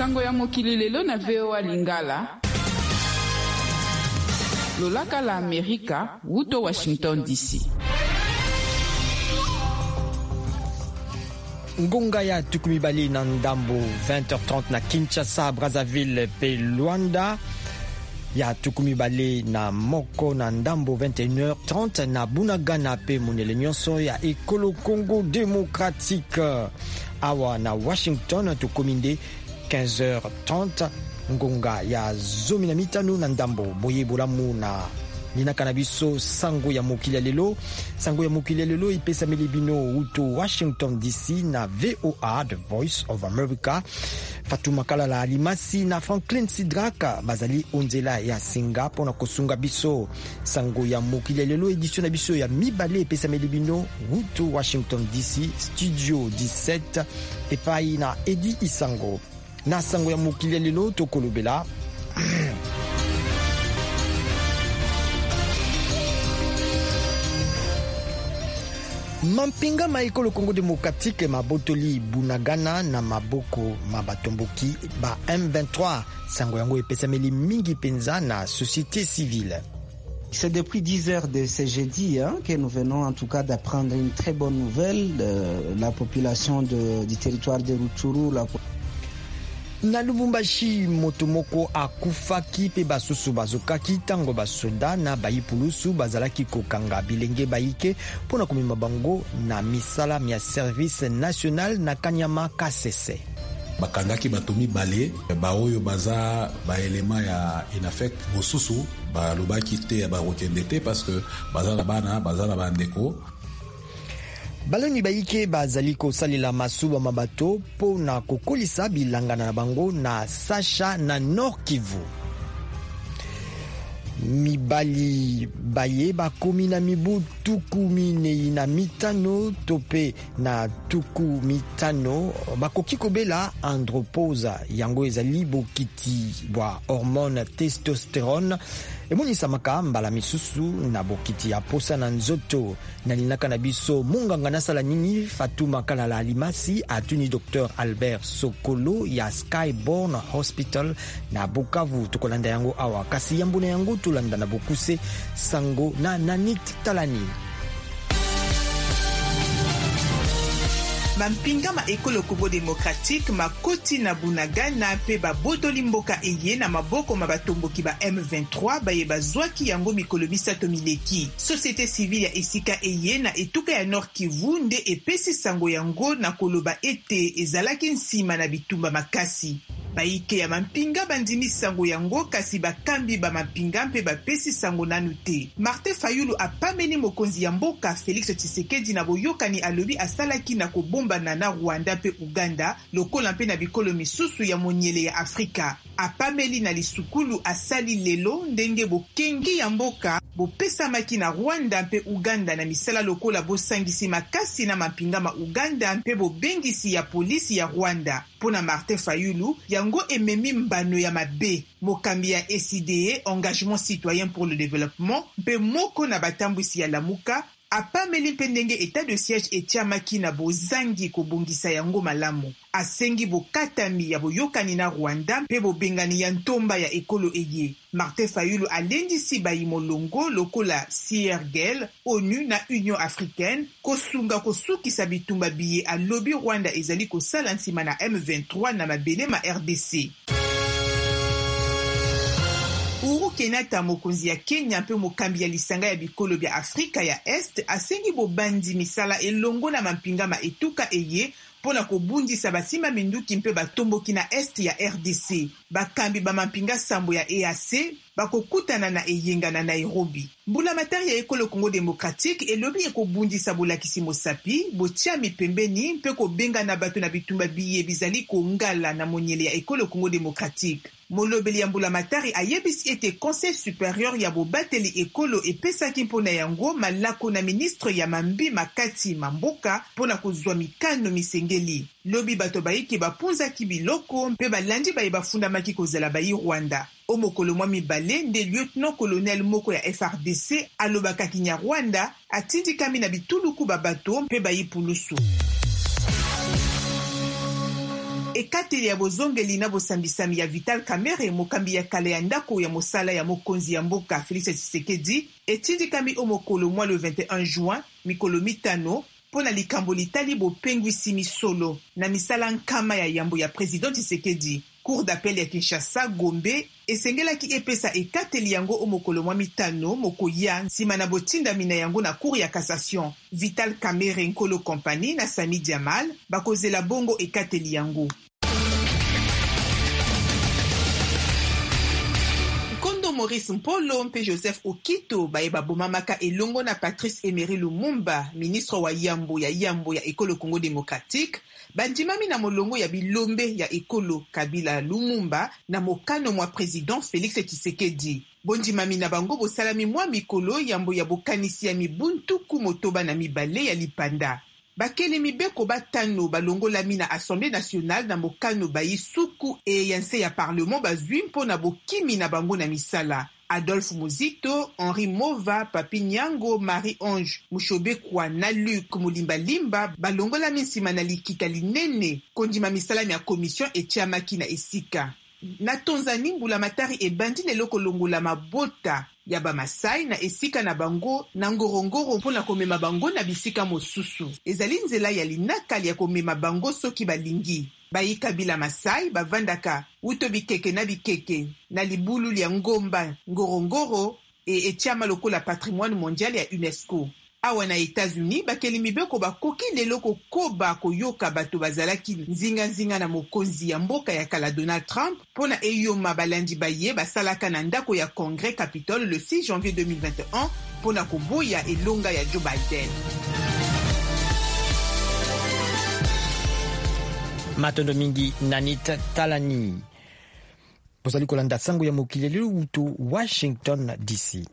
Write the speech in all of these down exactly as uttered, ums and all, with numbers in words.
Sango ya mokili lelo na V O A Lingala. Lolaka la Amerika, wuto Washington D C. Ngonga ya tukumibali na ndambo vingt heures trente na Kinshasa, Brazzaville pe Luanda. Ya tukumibali na moko na ndambo vingt et une heures trente na Bunagana pe monele nyonso ya Ekolo Congo Démocratique. Awa na Washington tukuminde quinze heures trente. Ngonga ya zomi na mitano na ndambo boye bolamu na nina kanabiso sango ya mokili lelo. Sango ya mokili lelo ipesa melibino uto Washington D C na V O A, The Voice of America. Fatuma Kalala Alimasi na Franklin Sidraka bazali onzela ya Singapore na kosunga biso. Sango ya mokili lelo edition na biso ya mibale ipesa melibino uto Washington D C, Studio dix-sept epai na Edi Isango. Na sango ya mokili lelo tokolobela mampinga ma Ekolo Congo Démocratique mabotoli Bunagana na maboko mabatomboki ba M vingt-trois. Sango yango epesameli mingi penza na société civile. C'est depuis dix heures de ce jeudi hein, que nous venons en tout cas d'apprendre une très bonne nouvelle de la population de, du territoire de Rutshuru. La... Na Lubumbashi motomoko akufaki pe basusu bazokaki tango basoda na bayipulusu bazalaki kokanga bilenge baike pona komema bango na misala mia service national na Kanyama Kasese. Bakangaki batomi bale baoyo baza ba elema ya inafek bosusu balobaki te barokende te parce que baza na bana baza na bandeko. Baloni baike bazali kosalela masuba mabato po na kokolisa bilangana na bango na Sacha na Nord Kivu. Mibali baye bakomi na mibu tuku minei na mitano tope na tuku mitano bakoki kobela andropause yango ezali bokiti bwa hormone testosterone emonisa makamba la misusu na bokiti ya posa na nzoto na linaka na biso munganga nasala nini. Fatuma Kalala Alimasi atuni Docteur Albert Sokolo ya Skyborn Hospital na Bukavu. Tukolanda yango awa kasi yambuna yango tulanda na bokuse sango na Nanit Talani. Mampinga ma Ekolo Congo Démocratique makoti na Bunagana pe ba bodoli mboka eye na maboko mabatomboki ba M vingt-trois baye bazwaki yango mikolo misato mileki. Société civile ya esika eye na etuka ya Nord Kivu nde epesi sango yango na koloba ete ezalaki nsima na bitumba makasi. Baike ya mampinga bandimi sango yango kasi bakambi ba mampinga mpe bapesi sango nanu te. Martin Fayulu apameni mokonzi ya mboka Félix Tshisekedi na boyokani alobi asalaki na kobomba na Rwanda pe Uganda lokola mpe na bikolo misusu ya monyele ya Afrika. Apameli na lisukulu asali lelo ndenge bokengi ya mboka bopesamaki na Rwanda mpe Uganda na misala lokola bosangisi makasi na mampinga ma Uganda mpe bobengisi ya polisi ya Rwanda. Pona Martin Fayulu yango ememi mbano ya mabe. Mokambi ya S I D E, Engagement Citoyen pour le Développement, mpe moko na batambwisi ya Lamuka apameli mpe ndenge état de siège etiamaki na bozangi kobongisa yango malamu. Asengi bokatami ya boyokani na Rwanda mpe bobengani ya ntomba ya ekolo eye. Martin Fayulu alendisi bayi molongo lokola C I R G L, ONU na Union Africaine kosunga kosukisa bitumba biye alobi Rwanda ezali kosala nsima na M vingt-trois na mabele ma R D C. Uhuru Kenyatta mokonzi ya Kenya mpe mokambi ya lisanga ya bikolo bya Afrika ya Est asengi bobandi misala elongo na mampinga ma etuka eye pona kobundisa basima minduki mpe batomboki na Est ya R D C. Bakambi ba mampinga sambo ya E A C bakokutana na eyenga na Nairobi. Mbula matari ya Ekolo Congo Démocratique elobi ekobundisa bolakisi mosapi botiami pembeni mpe kobenga na bato na bitumba biye bizali kongala na monyele ya Ekolo Congo Démocratique. Molobeli ya mbula matari ayebisi ete Conseil supérieur ya bobateli ekolo epesaki mpona yango malako na ministre ya mambi makati mamboka pona kozwa mikano misengeli. Lobi bato baiki bapunzaki biloko mpe balandi baye bafundamaki kozala bayi Rwanda. Omokolo mwa mibale nde lieutenant colonel moko ya F R D C alobaka kinya Rwanda atindikami na bituluku babato mpe bayi pulusu. ekateli ya bozongeli na bosambisami ya Vital Kamerhe mokambi ya kala ya ndako ya mosala ya mokonzi ya mboka Félix Tshisekedi etindikami o mokolo mwa le vingt et un juin mikolo mitano pona likambo litali bopengwisi misolo na misala nkama ya yambo ya président Tshisekedi. Cour d'appel ya Kinshasa Gombe esengelaki epesa ekateli yango o mokolo mwa mitano mokoya nsima na botindami na yango na cour ya cassation. Vital Kamerhe Nkolo Compagnie na Sami Diamal bakozela bongo ekateli yango. Maurice Mpolo mpe Joseph Okito baeba bomamaka elongo na Patrice Emery Lumumba, ministre wa yambo ya yambo ya ekolo Congo Démocratique, bandimami na molongo ya bilombe ya ekolo Kabila Lumumba na mokano mwa président Félix Tshisekedi. Bondimami na bango bosalami mwa mikolo yambo ya bokanisi ya mibuntuku motoba na mibale ya lipanda. Bakele mibeko batano balongolami na Assemblée nationale na mokano bayi suku e yanse ya parlement bazwi mpo na bokimi na bango na misala. Adolphe Muzito, Henri Mova, Papi Nyango, Marie-Ange Mushobekwa na Luc Mulimbalimba balongolami nsima na likita linene kondima misalami ya commission etiamaki na esika. Na Tanzanie mbula matari ebandi lelo kolongola mabota ya Bamasai na esika na bango na ngorongoro mpona komema bango na bisika mosusu. Ezali nzela ya linakali ya komema bango soki balingi. Bayika bila Masai bavandaka uto bikeke na bikeke na libulu ya ngomba ngorongoro e etiama lokola patrimoine mondial ya UNESCO. Awa na États-Unis bakeli mibeko bakoki lelo kokoba koyoka bato bazalaki nzinga nzinga na mokonzi ya mboka ya kala Donald Trump pona eyoma balandi baye basalaka na ndako ya Congrès Capitole le six janvier deux mille vingt et un pona koboya elonga ya Joe Biden. Matondo mingi Nanita Talani bozali kolanda sango ya mokili lelo uto Washington D C.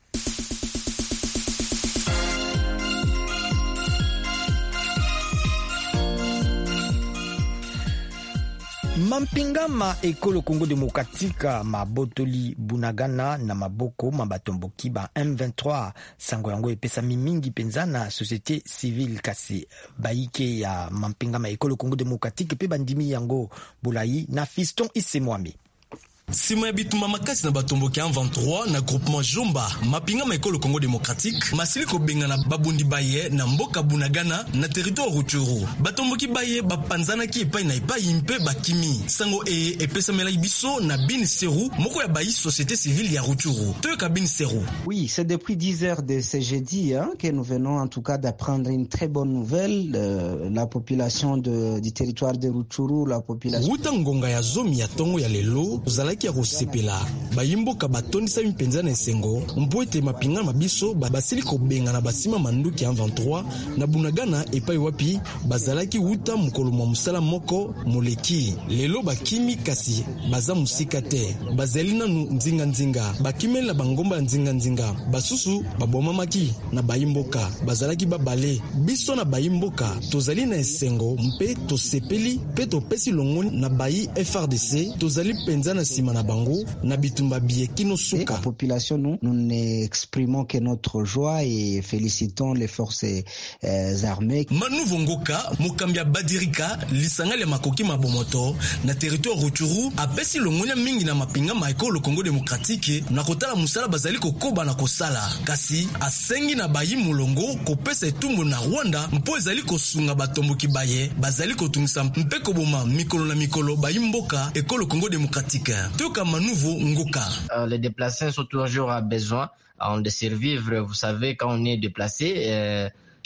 Mampingama ekolo Congo Démocratique mabotoli Bunagana na maboko mabatomboki ba M vingt-trois sango yango epesa mingi penzana société civile kasi baike ya Mampingama ekolo Congo Démocratique pe bandimi yango Bolayi na Fiston Isemwami. Sima ya bituma makasi na batomboki M vingt-trois na groupement Jomba mapinga maekolo Congo Démocratique masili kobenga na babundi baye na mboka Bunagana na territoire Rutshuru batomboki baye bapanzana ki epai na epai mpe bakimi sango e epesa mela biso na Bin Seru moko ya bayi société civile ya Rutshuru toyoka Bin Seru. Oui, c'est depuis dix heures de ce jeudi hein, que nous venons en tout cas d'apprendre une très bonne nouvelle. Euh, la population de, du territoire de Rutshuru, la population Ruta ngonga ya zomi ya tongo ya lelo zalaki ya kosepela bayimboka batondisa mpenza na esengo mpoete mapinga mabiso basili kobenga na basima manduki ya M vingt-trois na Bunagana epai wapi bazalaki wuta mukolo mwa musala moko moleki lelo bakimi kasi baza musika te bazali nanu nzinga nzinga bakimela bangomba nzinga nzinga basusu babomamaki na bayimboka bazalaki babale biso na bayimboka tozali na esengo mpe tosepeli pe topesi longoni na bayi F R D C tozali penza na sima na bango na bitumba biekino suka. La population nous nous exprimons que notre joie et félicitons les forces euh, armées. Manu Vongoka mukambia badirika lisangale makoki mabomoto na territoire Rutshuru apesi longonya mingi na mapinga maekolo Congo Démocratique na kotala musala bazali kokoba na kosala kasi asengi na bayi mulongo kopesa etumbo na Rwanda mpo ezali kosunga batomboki baye bazali kotungisa mpe koboma mikolo na mikolo bayi mboka ekolo Congo Démocratique. Toka Manouvo Ngoka. Euh, les déplacés sont toujours à besoin euh, de survivre. Vous savez, quand on est déplacé, euh,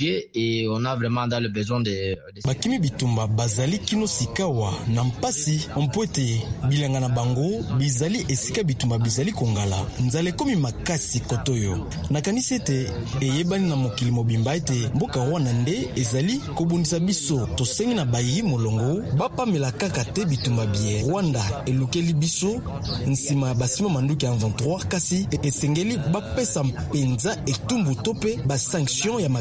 et on a vraiment dans le besoin de, de... Bakimi bitumba bazali kino sikawa na mpasi mpoete bilanga na bango bizali esika bitumba bizali kongala nzale komi makasi kotoyo nakanisi ete eyebani na mokili mobimba ete mboka wana nde ezali kobundisa biso tosengi na bayi molongo bapamela kaka te bitumba bie Rwanda elukeli biso nsima ya basima manduki ya M vingt-trois kasi esengeli bapesa mpenza etumbu tope ba sanction ya makasi na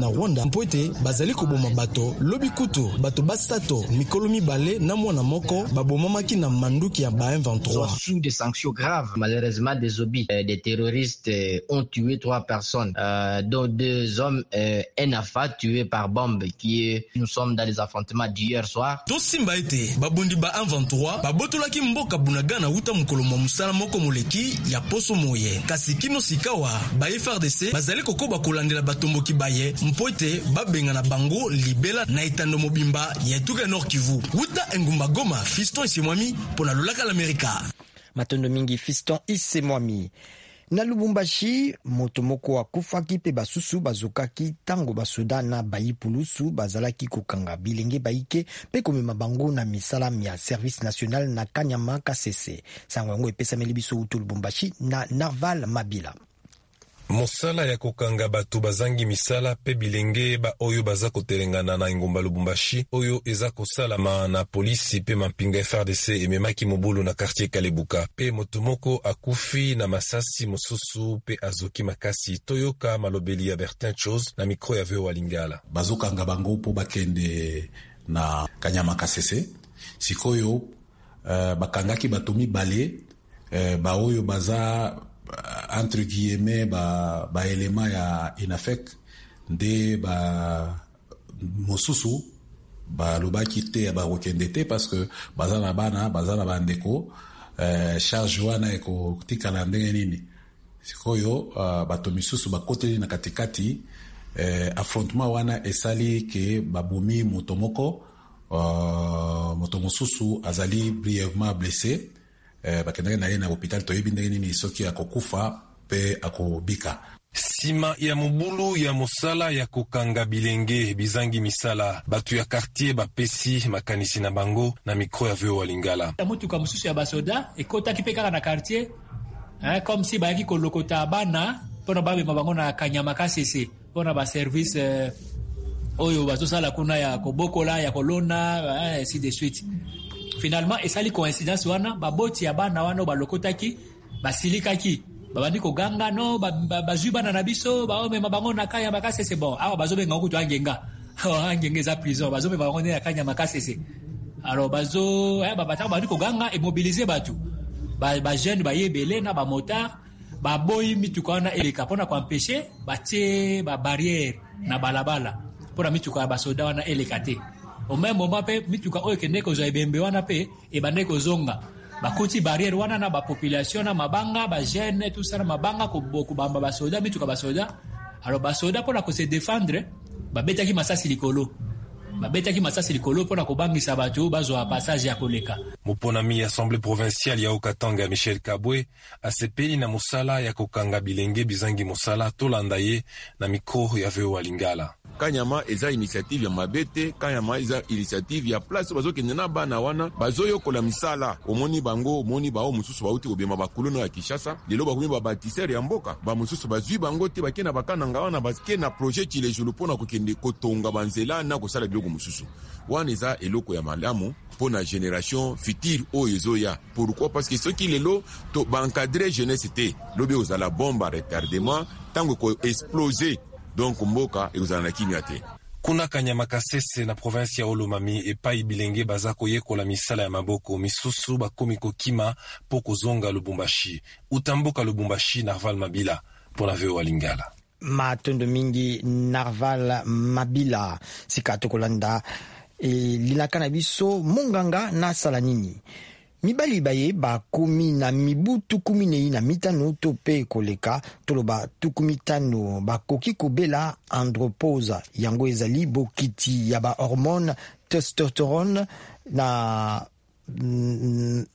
na Rwanda mpo ete bazali koboma bato lobi kutu bato basato mikolo mibale na mwana moko babomamaki na manduki ya ba M vingt-trois. Sous des sanctions graves, malheureusement des obus, euh, des terroristes euh, ont tué trois personnes, euh, dont deux hommes, euh, un afa tué par bombe, qui est, nous sommes dans les affrontements d'hier soir. To simba ete babondi ba M vingt-trois babotolaki mboka Bunagana uta mukolo mwa musala moko moleki ya poso moye kasi kino sikawa ba F R D C bazali kokoba kolandela batomboki baye mpo ete babenga na bango libela na etando mobimba ya Tuga Nord Kivu uta engumba Goma. Fiston Isemwami pona lolaka l'Amerika. Matondo mingi Fiston Isemwami. Na Lubumbashi moto moko akufaki pe basusu bazokaki tango basoda na bayipulusu bazalaki kokanga bilenge baike pe komema bango na misala ya service national na Kanyama Kasese. Sango epesameli biso utu Lubumbashi na Narval Mabila. Mosala ya kokanga bato bazangi misala pe bilenge ba oyo baza kotelengana na engumba Lubumbashi oyo eza kosalama na polisi pe mampinga F R D C ememaki mobulu na quartier Kalebuka pe motomoko akufi na masasi mosusu pe azoki makasi toyoka malobeli ya Bertin Chose na mikro ya Veo Walingala. Bazokanga bango po bakende na Kanyama Kasese sikoyo uh, bakangaki bato mibale uh, ba oyo baza entre guillemets ba ba elema ya inafek nde ba mosusu ba lobaki te ba rokende te parce que bazana bana bazana bandeko euh, charge wana eko tikala ndenge nini sikoyo uh, bato misusu bakoteli na katikati euh, affrontement wana esali ke babomi motomoko uh, motomosusu azali brièvement blessé. Eh, bakendeke na ye na hospital toyebi ndenge nini soki akokufa pe akobika. Sima ya mobulu ya mosala ya kokanga bilenge bizangi misala batu ya quartier bapesi makanisi na bango na mikro ya Veo Walingala. Mutuka mususu ya basoda ekotaki pe kaka na quartier hein, comme si bayaki kolokota bana pona babema bango na Kanyama Kasese pona ba service euh, oyo bazosala kuna ya kobokola ya kolona hein, ainsi de suite. Finalement esali coïncidence wana baboti ya bana wana balokotaki basilikaki babandi koganga no bazwi bana na biso baomema bango na Kanyama Kasese bon awa bazobenga kutu angenga angenga za prison bazomema bango na Kanyama Kasese alors bazo eh babata bandi koganga et mobiliser batu ba ba jeune ba yebele na ba motard ba boy mituka na eleka pona ko empêcher batie ba barrière na balabala pona mituka ba soda wana eleka te. Au même moment pe mituka oyo kende ko za ebembe wana pe e bande ko zonga bakuti barrière wana na ba population na mabanga ba jeune tout ça na mabanga ko boku bamba ba soda mituka ba soda alors ba soda pona ko se défendre ba betaki masasi likolo ba betaki masasi likolo pona ko bangisa bato bazo a passage ya koleka. Moponami assemblée provinciale ya Okatanga Michel Kabwe asepeli na mosala ya kokanga bilenge bizangi mosala tolanda ye na mikro ya Veo Walingala. Kanyama eza initiative ya mabete, Kanyama eza initiative ya place bazokende na bana wana bazoyokola misala omoni bango omoni bao mususu bauti kobema bakuluno ya Kinshasa lelo bakomi ba bâtisseur ya mboka ba mususu bazwi bango te bakena bakananga wana baske na projet ci les jours pona kokende kotonga banzela na kosala biloko mususu wana eza eloko ya malamu pona génération future oyo ezoya. Pourquoi? Parce que ceux qui lelo to bankadrer jeunesse te lobi ozala bomba retardement tango ko exploser donc mboka ekozala na kimia te. Kuna Kanyama Kasese na province ya Olomami epai bilenge baza koyekola misala ya maboko misusu bakomi kokima po kozonga Lubumbashi utamboka Lubumbashi. Narval Mabila pona Veo Walingala. Matondo mingi Narval Mabila sikato kolanda e linaka na biso monganga na salanini mibali baye bakomi na mibu tukumi nei na mitano to pe koleka toloba tukumi tano bakoki kobela andropause yango ezali bokiti ya ba hormone testosterone na mm,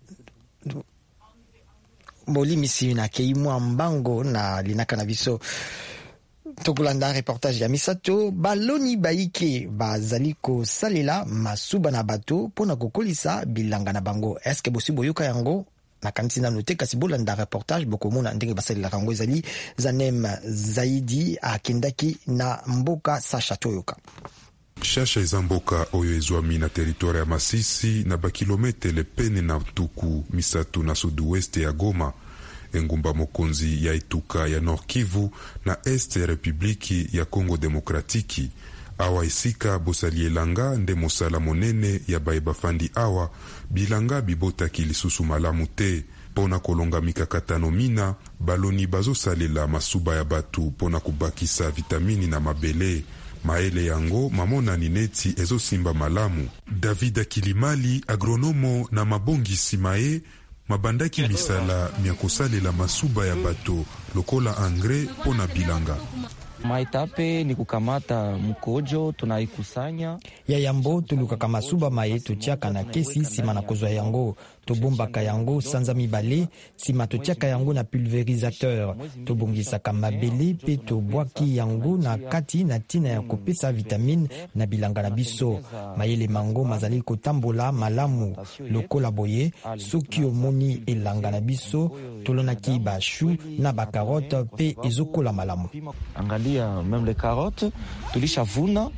molimisi na keimwa mbango na linaka na biso tokulanda reportage ya misato baloni baike bazali kosalela masuba na bato pona kokolisa bilanga na bango. Eske bosi boyoka yango na kanisi nanu te kasi bolanda reportage bokomona ndenge basalela yango ezali Zanem Zaidi akendaki na mboka Sacha toyoka. Shasha eza mboka oyo ezwami na territoire ya Masisi na bakilometele pene na tuku misatu na sud-ouest ya Goma. engumba mokonzi ya etuka ya Nord Kivu na este ya Republiki ya Kongo Demokratiki. Awa isika bosali elanga nde mosala monene ya baye bafandi awa bilanga bibotaki lisusu malamu te. Pona kolonga mikakatano mina, baloni bazosalela masuba ya batu pona kubakisa vitamini na mabele. Maele yango mamonani neti ezosimba malamu. David Akilimali, agronomo na mabongisi mae, mabandaki misala mia kosalela masuba ya bato lokola angre pona bilanga. Maitape ni kukamata mkojo tunaikusanya ya yambo tulukaka masuba mae totiaka na kesi sima na kozwa yango tobombaka yango sanza mibale sima totiaka yango na pulverisateur tobongisaka mabele pe tobwaki yango na kati na tina ya kopesa vitamine na bilanga na biso. Mayele mango mazali kotambola malamu lokola boye soki omoni elanga na biso tolonaki bashu na bakarote pe ezokola malamu. Angalia même les carottes tulishavuna.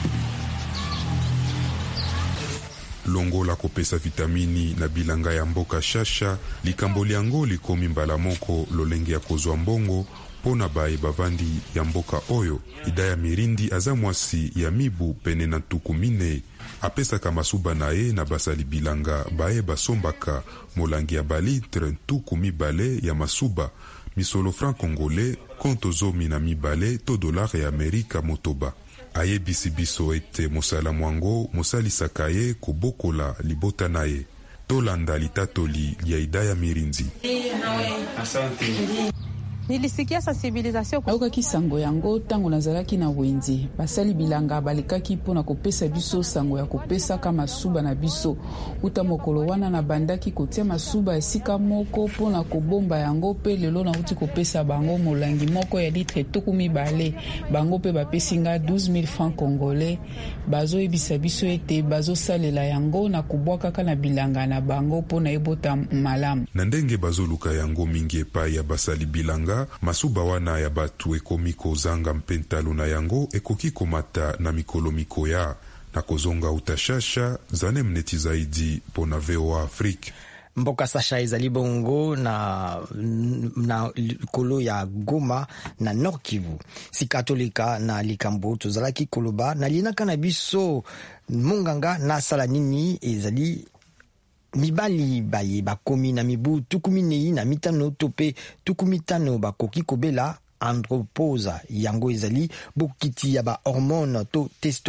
Longola kopesa vitamini na bilanga ya mboka shasha likambo liango likomi mbala moko lolenge ya kozwa mbongo pona bae bavandi ya mboka oyo. Idaya Mirindi aza mwasi ya mibu pene na tuku mine apesaka masuba na ye na basali bilanga bae basombaka molangi ya balitre tuku mibale ya masuba misolo franc congolais konto zomi na mibale to dollar ya Amerika motoba. Aye bisi biso ete mosala mwango mosalisaka ye kobokola libota na ye. Tolanda litatoli ya Idaya Mirindi. Asante. Nilisikia sensibilisation aukaki sango yango tango nazalaki na wenzi basali bilanga balikaki pona kopesa biso sango ya kopesa kama suba na biso uta mokolo wana na bandaki kotia masuba esika moko pona kobomba yango pe lelo na uti kopesa bango molangi moko ya litre tokumi bale bango pe bapesinga douze mille francs congolais bazo ebisa biso ete bazo salela yango na kubwaka kana bilanga na bango pona ebota malamu na ndenge bazo luka yango mingi epai ya basali bilanga. Masuba wana ya batu ekomi kozanga mpentalo na yango ekoki komata na mikolo mikoya na kozonga utashasha zane mneti zaidi pona V O A Afrique. Mboka sasha ezali bongo na na kolo ya Goma na Nord Kivu. Si katolika na likambo tozalaki koloba na linaka na biso monganga na sala nini ezali mibali baye bakomi na mibu tukumi nei na mitano tope tukumi tano bakoki kobela andropause yango ezali bokiti ya ba hormone to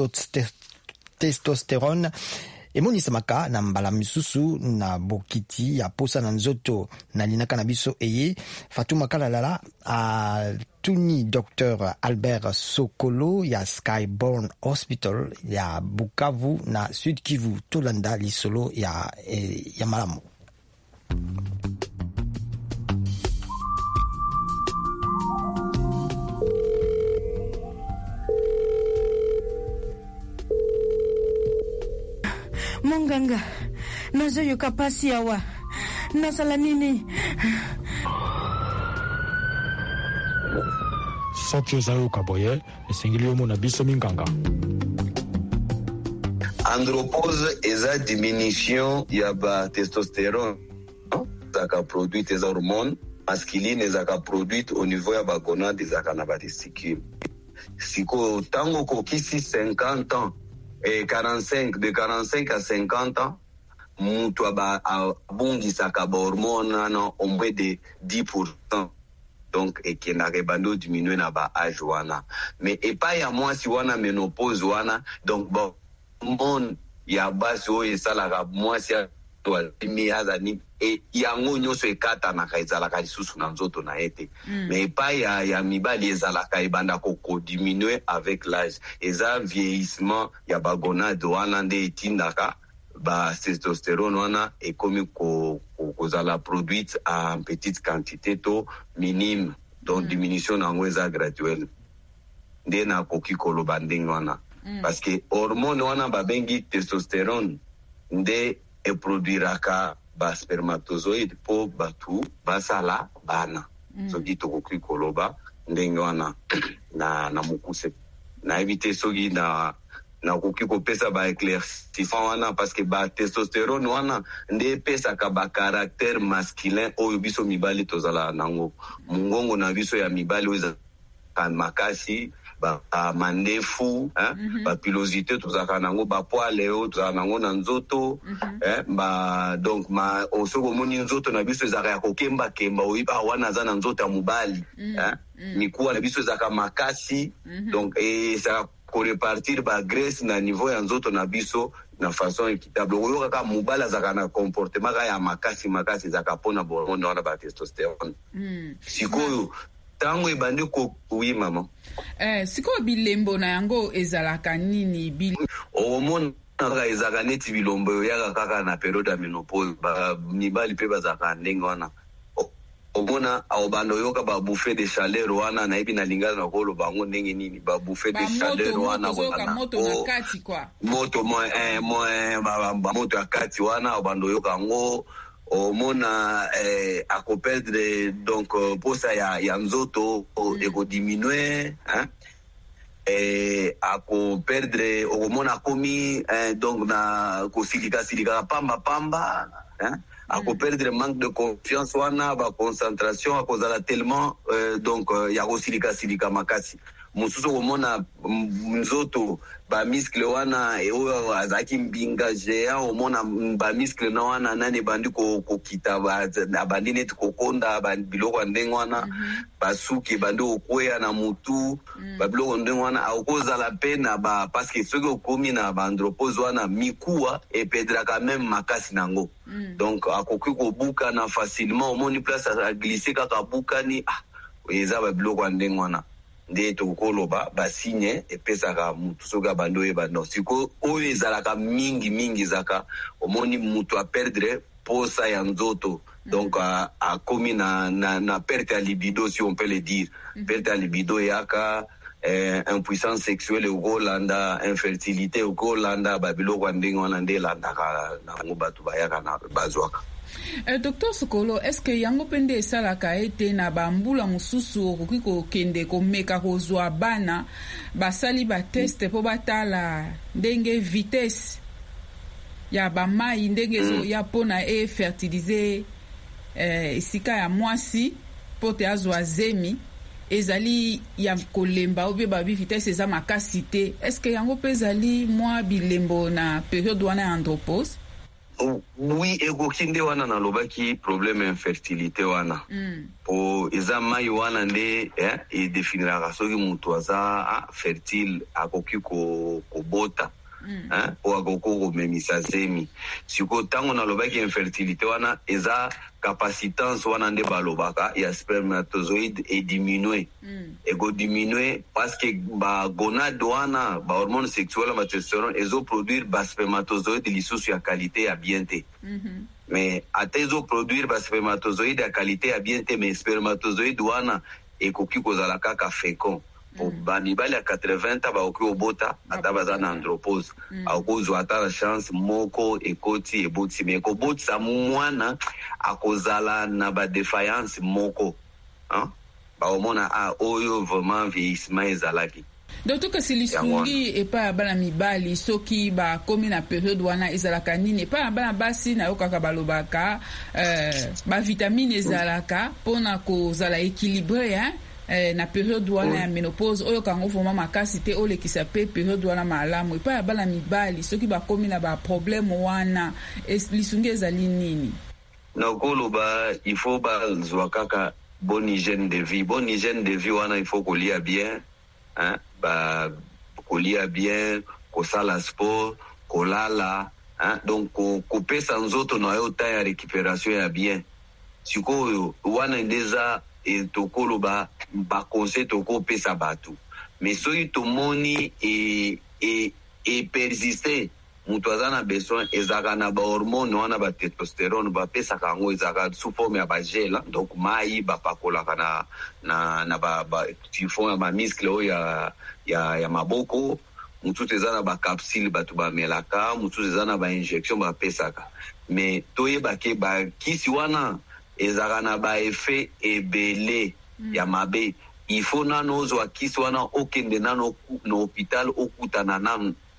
testosterone emonisamaka na mbala misusu na bokiti ya posa na nzoto na linaka na biso eye Fatuma Kalalala a tuni docteur Albert Sokolo ya Skyborn Hospital ya Bukavu na Sud Kivu tolanda lisolo ya, eh, ya malamu. Monganga, nazoyoka pasi awa. Nasala nini? Soki ozayoka boye, esengeli omona biso minganga. Andropause eza diminution ya ba testosterone zaka produite eza hormone masculine zaka produite au niveau ya ba gonade zaka na ba testicule. Siko tango kokisi cinquante ans et quarante-cinq de quarante-cinq à cinquante ans mutu aba abungisaka ba hormone na ombre de dix pour cent. Donc ekendaka bando diminuer na ba âge wana mais epa ya mwasi wana ménopause wana donc bon mon ya basi o esalaka mwasi to alimi azani e yango nyonso ekata na kaizalaka lisusu na nzoto na ete mm. mais epa ya, ya mibali ezalaka ebanda koko diminuer avec l'âge eza vieillissement ya bagonade wana nde etindaka ba testosterone wana ekomi ko kozala produite en petite quantité to minime donc mm. diminution nango eza graduelle nde na koki koloba ndenge wana mm. parce que hormone wana babengi testosterone nde eproduiraka ba spermatozoïde po batu basala bana mm. soki tokoki koloba ndenge wana na na mokuse na evite soki na na koki kopesa ba éclaircissement wana parce que ba testostérone wana nde pesaka ba caractère masculin oyo biso mibali tozala nango mungongo na biso ya mibali oyo makasi ba mandefu hein mm-hmm. ba pilosité tozaka nango ba poile oyo tozaka nango na nzoto mm-hmm. hein ba donc ma osoko moni nzoto na biso ezaka ya kokemba kemba oyiba wana za na nzoto ya mobali mm-hmm. hein mm-hmm. mikuwa na biso ezaka makasi mm-hmm. donc et ça ko repartir ba graisse na niveau ya nzoto na biso na façon équitable oyo kaka mobala zaka na comportement ka ya makasi makasi zaka pona hormone wana ba testostérone mm. sikoyo tango ebandi ko oui maman eh sikoyo bilembo na yango ezalaka nini bil hormone na ezaka neti bilombo yaka kaka na periode ya menopause ba mibali pe bazaka ndenge wana omona aobando yoka ba bouffée de chaleur wana na ibi na lingana na kolo bango ndenge nini ba bouffée de chaleur wana wana moto na kati kwa moto mo eh mo ba moto ya kati wana aobando yoka ngo omona eh ako perdre donc posa ya ya nzoto mm. eko diminuer hein eh ako perdre omona komi eh, donc na ko silika silika pamba pamba hein ako perdre manque de confiance wana ba concentration akozala tellement euh, donc uh, ya kosilika silika makasi mususu komona nzoto ba muscle wana eyo azaki mbinga géant omona ba muscle na wana nani bandi ko kokita ba abandi net kokonda ba biloko ndenge wana mm-hmm. basuki bandi okweya na mutu mm. ba biloko ndenge wana akozala pena ba parce que soki okomi na ba andropause wana mikuwa e pedra quand même makasi nango mm. donc akoki ko buka na facilement omoni place a glisser kaka bukani ah eza ba biloko ndenge wana nde tokoloba basigne epesaka mutu soka bando yeba no siko oyo ezalaka mingi mingi zaka omoni mutu a perdre posa ya nzoto mm-hmm. donc a, a komi na, na, na perte ya libido si on peut le dire mm-hmm. perte ya libido yaka eh, impuissance sexuelle ukolanda infertilité ukolanda babiloko ndenge wana nde landaka nango batu bayaka na bazwaka. Uh, Docteur Sokolo, est-ce que yango pende esalaka ete na bambula mususu okoki kokende komeka kozwa bana basali ba test po batala ndenge vitesse ya bamai ndenge zo ya pona e fertiliser eh, esika ya mwasi po te azwa zemi ezali ya kolemba obe babi vitesse eza makasi te. Est-ce que yango pe ezali mwa bilembo na période wana ya andropause? Oui, ekoki nde wana na lobaki problème infertilité wana mm. po eza mai wana nde eh, e definiraka soki mutu aza ah, fertile akoki ko kobota mm. eh, po akoki komemisa zemi siko tango na lobaki infertilité wana eza capacitance wana nde balobaka ya spermatozoïde e diminue mm. ego diminue parce que ba gonade wana ba hormone sexuelle ba testostérone ezo produire ba spermatozoïde lisusu ya qualité ya bien te mm-hmm. mais atezo produire ba spermatozoïde ya qualité ya bien te mais spermatozoïde wana ekoki kozala kaka fécond po mm. ba mibali ya quatre-vingts baoki obota ata baza na andropause mm. akozwa ata la chance moko ekoti eboti me ekobotisa mwana akozala na ba défaillance moko hein baomona a oyo vraiment vieillissement ezalaki Docteur Kasilisунgi epa bana mibali soki ba komi na période wana ezalaka nini epa bana basi na yokaka balobaka euh, ba vitamine ezalaka pona kozala équilibré hein Eh, na période wana ya ménopause oyo kango vraiment makasi te olekisa pe période wana malamu epa ya bana mibali soki bakomi na ba problème wana lisungi ezali nini? Na koloba il faut bazwa kaka bonne hygiène de vie bonne hygiène de vie wana il faut kolia bien hein ba kolia bien kosala sport kolala hein donc kopesa nzoto na yo ta ya récupération ya bien sikoyo wana ndeza e tokolo ba ba conseil toko pesa batu mais soki tomoni e e e persister mutu azana besoin ezaka na ba hormone wana ba testostérone ba pesa kango ezaka sous forme ya ba gel donc mai ba pakola kana na na ba ba tifon ya ba muscle o ya ya ya maboko mutu ezana ba capsule batu ba melaka mutu ezana ba injection ba pesaka mais toyeba ke ba kisi wana ezaka na ba effet ebele mm. ya mabe il faut nano ozwa kisi wana okende nano na hôpital okutana nano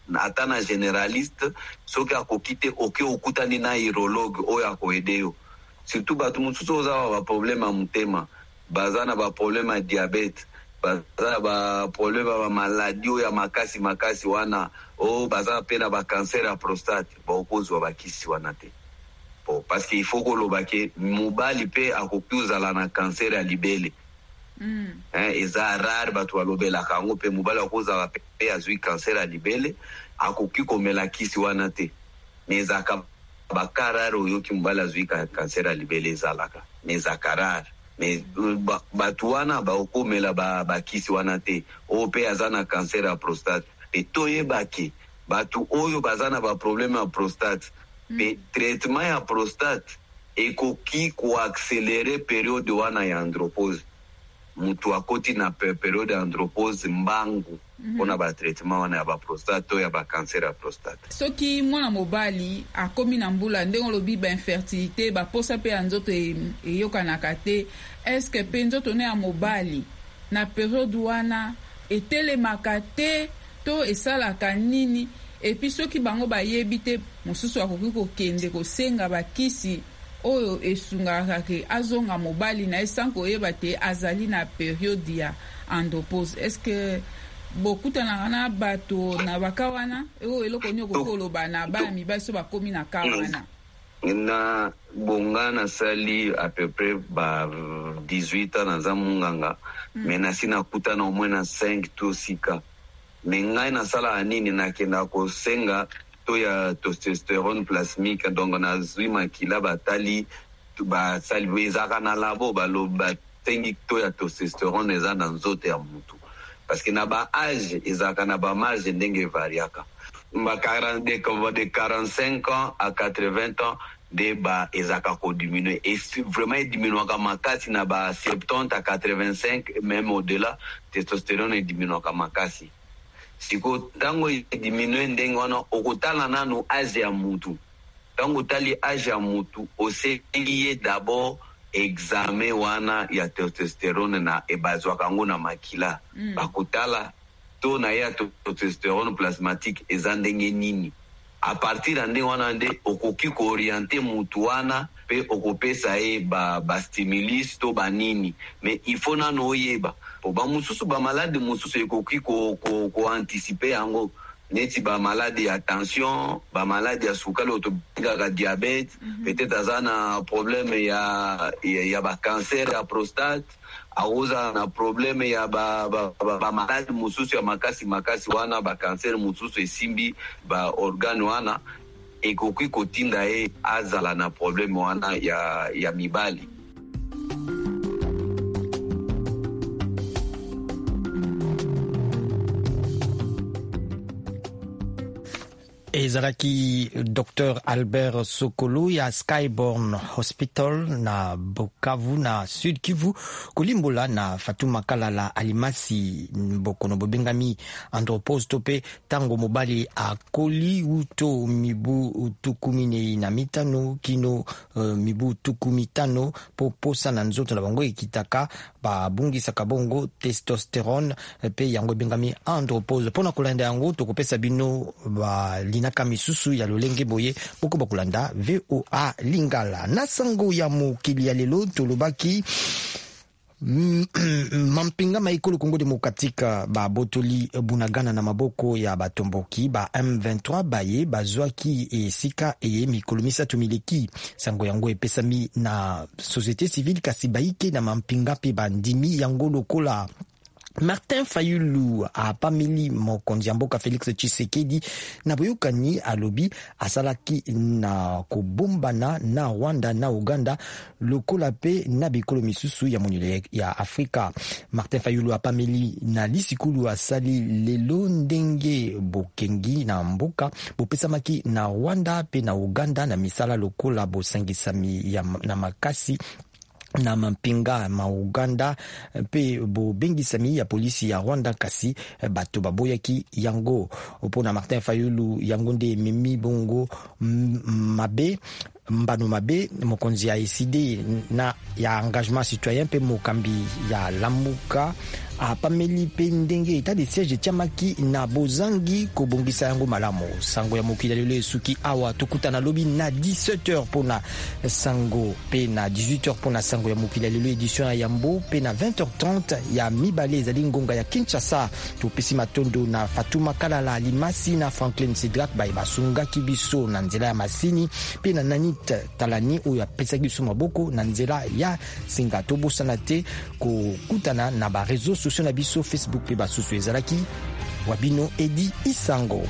ata na généraliste soki akoki te oke okutani na urologue oyo akoede yo. Surtout bato mosusu oza ba problème ya motema, baza na ba problème ya diabete, baza na ba problème ya maladie oyo ya makasi makasi wana, o baza pe na ba cancer ya prostate, baokozwa bakisi wana te. Bon, parce qu'il faut koloba ke mobali pe akoki ozala na cancer ya libele. Mm. Eh, eza rare bato balobelaka yango pe mobali akozala pe azwi cancer ya libele akoki komela kisi wana te. Mais ezaka bakarare oyoki mobali azwi cancer ya libele ezalaka. Mais ezaka rare. Mais bato wana baokomela bakisi wana te. O pe aza na cancer ya prostate. E toyebaki bato oyo baza na ba problème ya prostate. Pe traitement ya prostate ekoki koaccélere periode wana ya andropause. Mutu akoti na periode ya andropause mbangu mpona ba traitement wana ya ba prostate to ya ba cancer ya prostate. Soki mwana mobali akomi na mbula ndenge lobi ba infertilité ba posa pe nzoto eyokanaka te, est-ce que pe nzoto ne ya mobali na periode wana etelemaka te to esalaka nini? Et puis ceux qui bango ba yebite mosusu akoki kokende kosenga bakisi oyo esungaka ke azonga mobali na esanko yeba te azali na période ya andropause. Est-ce que beaucoup na na bato na bakawana o eloko nyoko koloba na ba mi ba so bakomi na kawana na bongana sali à peu près ba dix-huit ans na zamunganga mm. Mais na sina kuta na au na cinq to six cas. Mais ngai na sala anini na kenda ko senga to ya testosterone plasmique, donc na zwi makila batali ba sali wezaka na labo ba lo ba tengi to ya testosterone eza na nzoto ya mutu, parce que na ba âge ezaka na ba marge ndenge variaka ba quarante de quarante-cinq ans à quatre-vingts ans de ba ezaka ko diminuer et vraiment diminuer ka makasi na ba soixante à quatre-vingt-cinq même au-delà testosterone diminuer ka makasi. Siko tango diminue ndenge wana okotala nanu age ya mutu. Tango tali age ya mutu osengi d'abord examen wana ya testosterone na ebazwa kango na makila. Mm. Bakotala to na ya testosterone plasmatique eza ndenge nini. A partir de ndenge wana nde okoki ko orienter mutu wana pe okopesa e ba ba stimulus to banini. Mais il faut nano oyeba ba mususu ba malade mususu ekoki ko ko ko anticiper yango neti ba malade ya tension, ba malade ya sukali otobika diabete, mm-hmm. Peut-être azana problème ya ya, ya ba cancer ya prostate, auza na problème ya ba ba, ba, ba malade mususu ya makasi makasi wana ba cancer mususu esimbi ba organe wana ekoki kotinda e azala na problème wana ya ya mibali. ezalaki Docteur Albert Sokolo ya Skyborn Hospital na Bukavu na Sud Kivu kolimbola na Fatuma Kalala Alimasi Bokono bobengami andropause tope tango mobali akoli uto mibu tukumine na mitano kino uh, mibu tukumitano poposa na nzoto na bango ekitaka ba bungisa kabongo testosterone pe yango bengami andropause pona kolanda yango tokopesa bino ba naka misusu ya lolenge boye boko bakulanda V O A Lingala na sango ya mokili ya lelo tolobaki mampinga maikolo Kongo Demokratika ba botoli bunagana na maboko ya batomboki ba M vingt-trois baye bazwaki esika eye mikolo misato mileki sango yango epesami na société civile kasi baike na mampinga pe bandimi yango lokola Martin Fayulu a pameli mokonzi ya mboka Félix Tshisekedi na boyokani alobi asalaki na kobombana na Rwanda na Uganda lokola pe na bikolo misusu ya monile ya Afrika. Martin Fayulu a pameli na lisikulu asali lelo ndenge bokengi na mboka bopesamaki na Rwanda pe na Uganda na misala lokola bosangisami ya na makasi na mampinga ma Uganda pe bo bengisami ya polisi ya Rwanda kasi bato baboyaki yango opona Martin Fayulu yango nde mimi bongo mabe mbano mabe mokonzi ya E C D na ya engagement citoyen pe mokambi ya lamuka apameli pe ndenge etat de siège etiamaki na bozangi kobongisa yango malamu. Sango ya mokili lelo esuki awa tokutana lobi na dix-sept heures pona sango pe na dix-huit heures pona sango ya mokili lelo édition ya Yambo pe na vingt heures trente ya mibale ezali ngonga ya Kinshasa. Topesi matondo na Fatuma Kalala Limasi na Franklin Sidrak ba basungaki biso na nzela ya Masini pe na Nanit Talani oyo apesaki biso maboko na nzela ya Singa. Tobosana te kokutana na ba réseaux sociaux na biso Facebook pe basusu ezalaki Wabino Edi Isango.